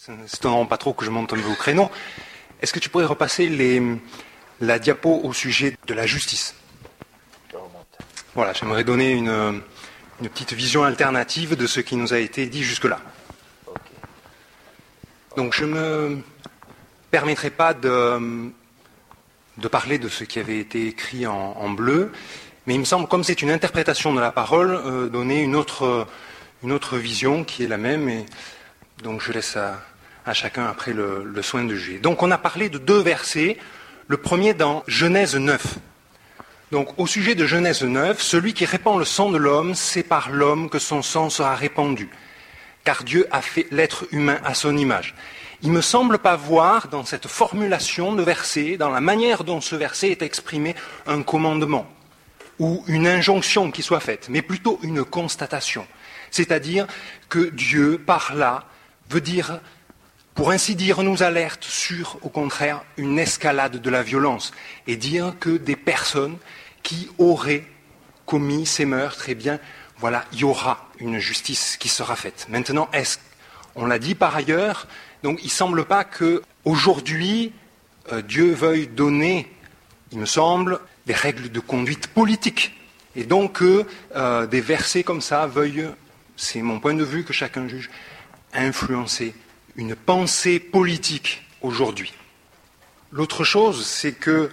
C'est étonnant pas trop que je monte un peu au créneau. Est-ce que tu pourrais repasser la diapo au sujet de la justice ? Voilà, j'aimerais donner une petite vision alternative de ce qui nous a été dit jusque-là. Donc je ne me permettrai pas de parler de ce qui avait été écrit en bleu, mais il me semble, comme c'est une interprétation de la parole, donner une autre vision qui est la même, et donc je laisse à chacun après le soin de juger. Donc on a parlé de 2 versets, le premier dans Genèse 9. Donc au sujet de Genèse 9, celui qui répand le sang de l'homme, c'est par l'homme que son sang sera répandu, car Dieu a fait l'être humain à son image. Il ne me semble pas voir dans cette formulation de verset, dans la manière dont ce verset est exprimé, un commandement ou une injonction qui soit faite, mais plutôt une constatation. C'est-à-dire que Dieu, par là, veut dire, pour ainsi dire, nous alerte sur, au contraire, une escalade de la violence, et dire que des personnes qui auraient commis ces meurtres, eh bien, voilà, il y aura une justice qui sera faite. Maintenant, on l'a dit par ailleurs, donc il ne semble pas qu'aujourd'hui, Dieu veuille donner, il me semble, des règles de conduite politique. Et donc des versets comme ça veuillent, c'est mon point de vue que chacun juge, influencer une pensée politique aujourd'hui. L'autre chose, c'est que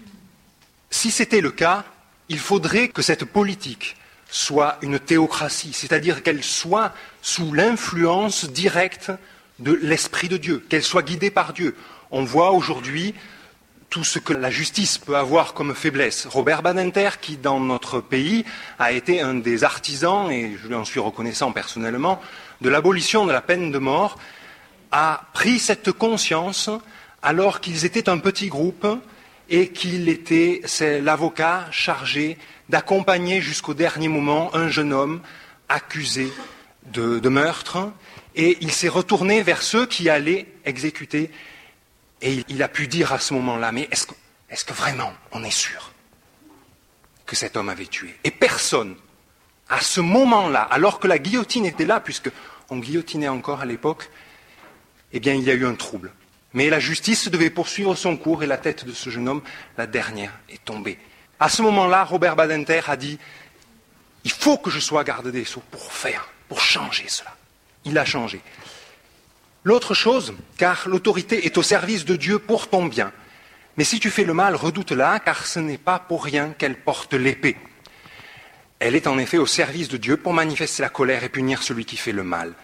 si c'était le cas, il faudrait que cette politique soit une théocratie, c'est-à-dire qu'elle soit sous l'influence directe de l'Esprit de Dieu, qu'elle soit guidée par Dieu. On voit aujourd'hui tout ce que la justice peut avoir comme faiblesse. Robert Badinter, qui dans notre pays a été un des artisans, et je lui en suis reconnaissant personnellement, de l'abolition de la peine de mort, a pris cette conscience alors qu'ils étaient un petit groupe et c'est l'avocat chargé d'accompagner jusqu'au dernier moment un jeune homme accusé de meurtre, et il s'est retourné vers ceux qui allaient exécuter, et il a pu dire à ce moment-là, mais est-ce que vraiment on est sûr que cet homme avait tué ? Et personne, à ce moment-là, alors que la guillotine était là, puisqu'on guillotinait encore à l'époque, eh bien il y a eu un trouble. Mais la justice devait poursuivre son cours, et la tête de ce jeune homme, la dernière, est tombée. À ce moment-là, Robert Badinter a dit « Il faut que je sois garde des Sceaux pour changer cela. » Il a changé. L'autre chose, car l'autorité est au service de Dieu pour ton bien. Mais si tu fais le mal, redoute-la, car ce n'est pas pour rien qu'elle porte l'épée. Elle est en effet au service de Dieu pour manifester la colère et punir celui qui fait le mal.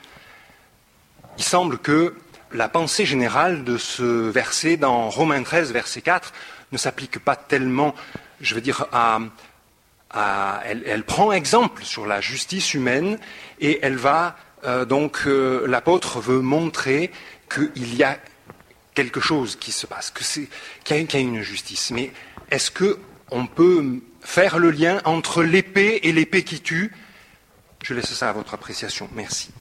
Il semble que la pensée générale de ce verset dans Romains 13, verset 4, ne s'applique pas tellement, je veux dire, elle prend exemple sur la justice humaine, et elle va, l'apôtre veut montrer qu'il y a quelque chose qui se passe, qu'il y a une justice. Mais est-ce qu'on peut faire le lien entre l'épée et l'épée qui tue ? Je laisse ça à votre appréciation. Merci.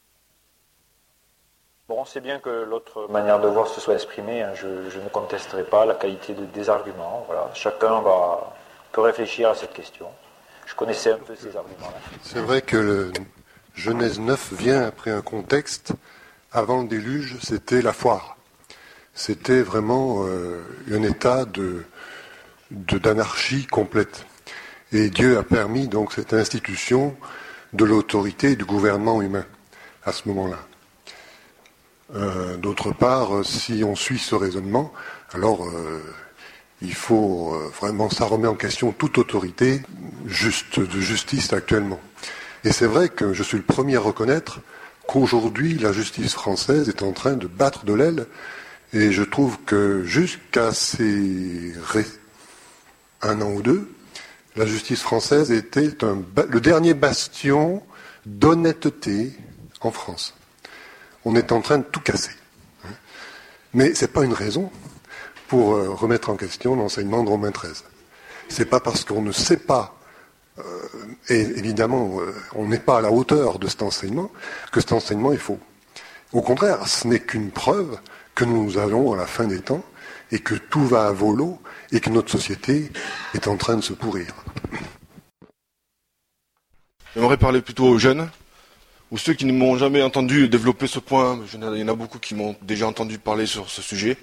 Bon, c'est bien que l'autre manière de voir se soit exprimée. Hein. Je ne contesterai pas la qualité des arguments. Voilà. Chacun peut réfléchir à cette question. Je connaissais un peu ces arguments-là. C'est vrai que Genèse 9 vient après un contexte. Avant le déluge, c'était la foire. C'était vraiment un état d'anarchie complète. Et Dieu a permis donc cette institution de l'autorité et du gouvernement humain à ce moment-là. D'autre part, si on suit ce raisonnement, alors il faut vraiment, ça remet en question toute autorité de justice actuellement. Et c'est vrai que je suis le premier à reconnaître qu'aujourd'hui, la justice française est en train de battre de l'aile, et je trouve que jusqu'à un an ou deux, la justice française était le dernier bastion d'honnêteté en France. On est en train de tout casser. Mais ce n'est pas une raison pour remettre en question l'enseignement de Romains 13. Ce n'est pas parce qu'on ne sait pas, et évidemment on n'est pas à la hauteur de cet enseignement, que cet enseignement est faux. Au contraire, ce n'est qu'une preuve que nous allons à la fin des temps, et que tout va à volo, et que notre société est en train de se pourrir. J'aimerais parler plutôt aux jeunes ou ceux qui ne m'ont jamais entendu développer ce point, il y en a beaucoup qui m'ont déjà entendu parler sur ce sujet,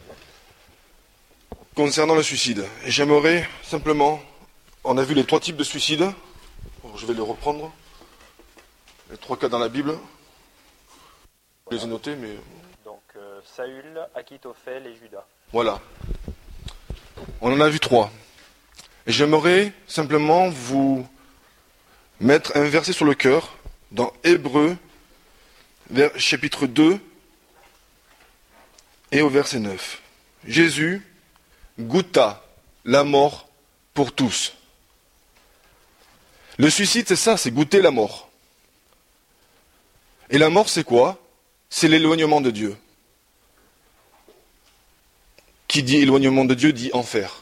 concernant le suicide. Et j'aimerais simplement, on a vu les 3 types de suicide, je vais les reprendre, les 3 cas dans la Bible, je les ai notés, mais... Donc Saül, Achitophel et Judas. Voilà. On en a vu 3. Et j'aimerais simplement vous mettre un verset sur le cœur, dans Hébreux, chapitre 2, et au verset 9. Jésus goûta la mort pour tous. Le suicide, c'est ça, c'est goûter la mort. Et la mort, c'est quoi? C'est l'éloignement de Dieu. Qui dit éloignement de Dieu dit enfer.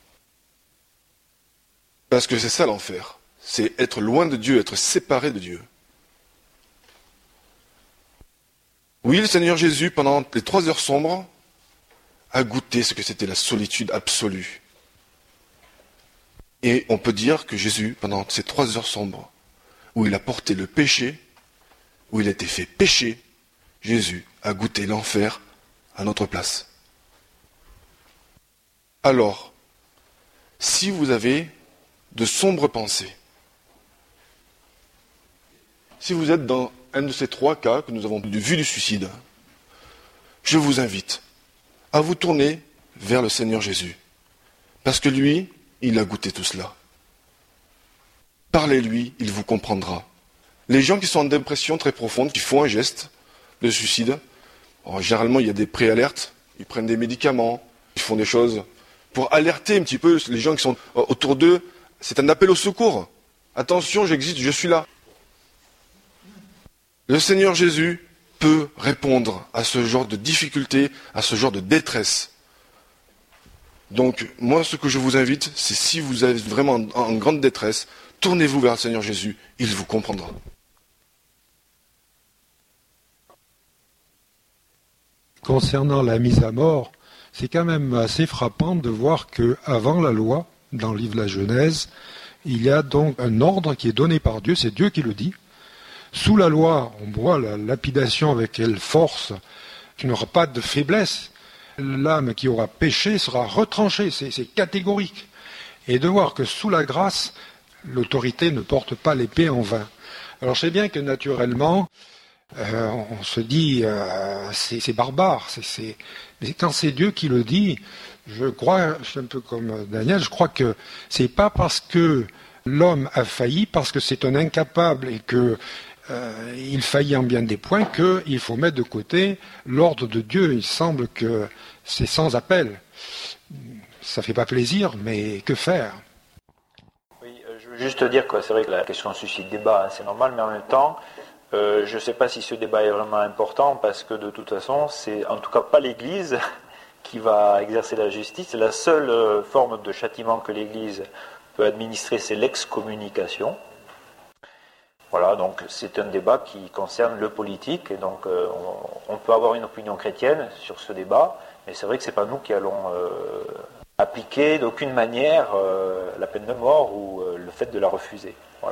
Parce que c'est ça l'enfer. C'est être loin de Dieu, être séparé de Dieu. Oui, le Seigneur Jésus, pendant les 3 heures sombres, a goûté ce que c'était la solitude absolue. Et on peut dire que Jésus, pendant ces 3 heures sombres, où il a porté le péché, où il a été fait pécher, Jésus a goûté l'enfer à notre place. Alors, si vous avez de sombres pensées, si vous êtes dans un de ces 3 cas que nous avons vu du suicide, je vous invite à vous tourner vers le Seigneur Jésus. Parce que lui, il a goûté tout cela. Parlez-lui, il vous comprendra. Les gens qui sont en dépression très profonde, qui font un geste de suicide, généralement il y a des préalertes, ils prennent des médicaments, ils font des choses pour alerter un petit peu les gens qui sont autour d'eux. C'est un appel au secours. Attention, j'existe, je suis là. Le Seigneur Jésus peut répondre à ce genre de difficulté, à ce genre de détresse. Donc, moi, ce que je vous invite, c'est si vous êtes vraiment en grande détresse, tournez-vous vers le Seigneur Jésus, il vous comprendra. Concernant la mise à mort, c'est quand même assez frappant de voir qu'avant la loi, dans le livre de la Genèse, il y a donc un ordre qui est donné par Dieu, c'est Dieu qui le dit. Sous la loi, on voit la lapidation avec quelle force, qu'il n'y aura pas de faiblesse. L'âme qui aura péché sera retranchée, c'est catégorique. Et de voir que sous la grâce, l'autorité ne porte pas l'épée en vain. Alors je sais bien que naturellement, on se dit, c'est barbare, mais quand c'est Dieu qui le dit, je crois, je suis un peu comme Daniel, je crois que c'est pas parce que l'homme a failli, parce que c'est un incapable et que il faillit en bien des points, qu'il faut mettre de côté l'ordre de Dieu. Il semble que c'est sans appel. Ça fait pas plaisir, mais que faire? Oui, je veux juste dire que c'est vrai que la question suscite débat, c'est normal, mais en même temps, je ne sais pas si ce débat est vraiment important, parce que de toute façon, c'est en tout cas pas l'Église qui va exercer la justice. La seule forme de châtiment que l'Église peut administrer, c'est l'excommunication. Voilà, donc c'est un débat qui concerne le politique, et donc on peut avoir une opinion chrétienne sur ce débat, mais c'est vrai que ce n'est pas nous qui allons appliquer d'aucune manière la peine de mort ou le fait de la refuser. Voilà.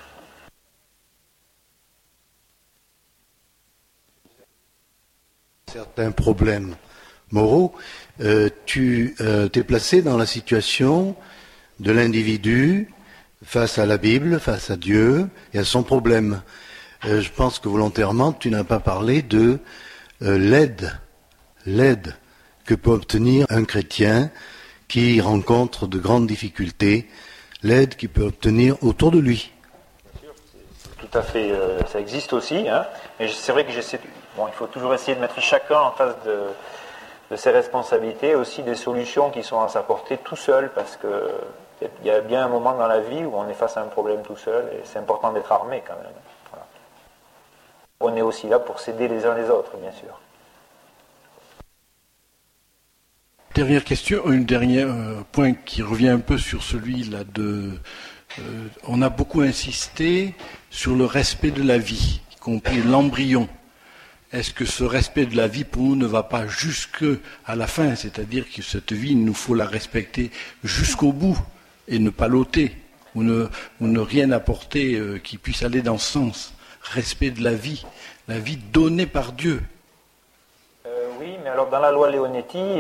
Certains problèmes moraux, tu t'es placé dans la situation de l'individu face à la Bible, face à Dieu et à son problème. Je pense que volontairement, tu n'as pas parlé de l'aide que peut obtenir un chrétien qui rencontre de grandes difficultés, l'aide qu'il peut obtenir autour de lui. Bien sûr, c'est tout à fait, ça existe aussi, hein, mais c'est vrai que il faut toujours essayer de mettre chacun en face de ses responsabilités, aussi des solutions qui sont à sa portée tout seul, parce que il y a bien un moment dans la vie où on est face à un problème tout seul, et c'est important d'être armé quand même. Voilà. On est aussi là pour s'aider les uns les autres, bien sûr. Dernière question, un dernier point qui revient un peu sur celui-là on a beaucoup insisté sur le respect de la vie, y compris l'embryon. Est-ce que ce respect de la vie pour nous ne va pas jusqu'à la fin? C'est-à-dire que cette vie, il nous faut la respecter jusqu'au bout et ne pas l'ôter, ou ne rien apporter qui puisse aller dans ce sens. respect de la vie donnée par Dieu. Oui, mais alors dans la loi Leonetti,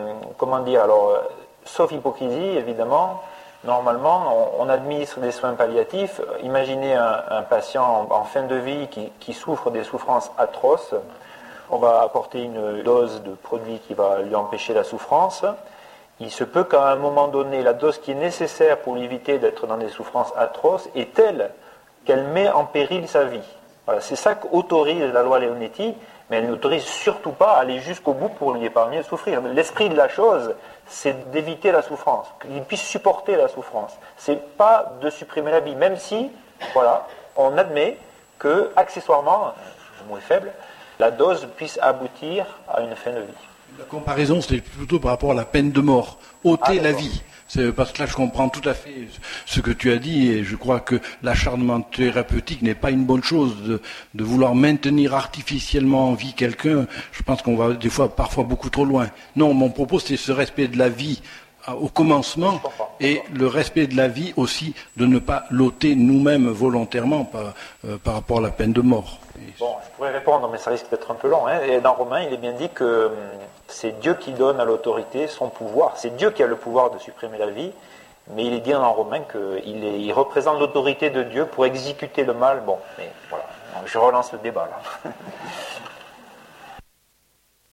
sauf hypocrisie, évidemment, normalement, on administre des soins palliatifs. Imaginez un patient en fin de vie qui souffre des souffrances atroces. On va apporter une dose de produit qui va lui empêcher la souffrance. Il se peut qu'à un moment donné, la dose qui est nécessaire pour lui éviter d'être dans des souffrances atroces est telle qu'elle met en péril sa vie. Voilà, c'est ça qu'autorise la loi Leonetti, mais elle n'autorise surtout pas à aller jusqu'au bout pour lui épargner de souffrir. L'esprit de la chose, c'est d'éviter la souffrance, qu'il puisse supporter la souffrance. C'est pas de supprimer la vie, même si, voilà, on admet que, accessoirement, le mot est faible, la dose puisse aboutir à une fin de vie. La comparaison, c'était plutôt par rapport à la peine de mort. Ôter la vie. C'est parce que là, je comprends tout à fait ce que tu as dit, et je crois que l'acharnement thérapeutique n'est pas une bonne chose de vouloir maintenir artificiellement en vie quelqu'un. Je pense qu'on va des fois, parfois, beaucoup trop loin. Non, mon propos, c'est ce respect de la vie au commencement, et le respect de la vie aussi, de ne pas l'ôter nous-mêmes volontairement par rapport à la peine de mort. Bon, je pourrais répondre, mais ça risque d'être un peu long. Et dans Romains, il est bien dit que c'est Dieu qui donne à l'autorité son pouvoir. C'est Dieu qui a le pouvoir de supprimer la vie, mais il est dit dans Romains qu'il représente l'autorité de Dieu pour exécuter le mal. Bon, mais voilà, je relance le débat là.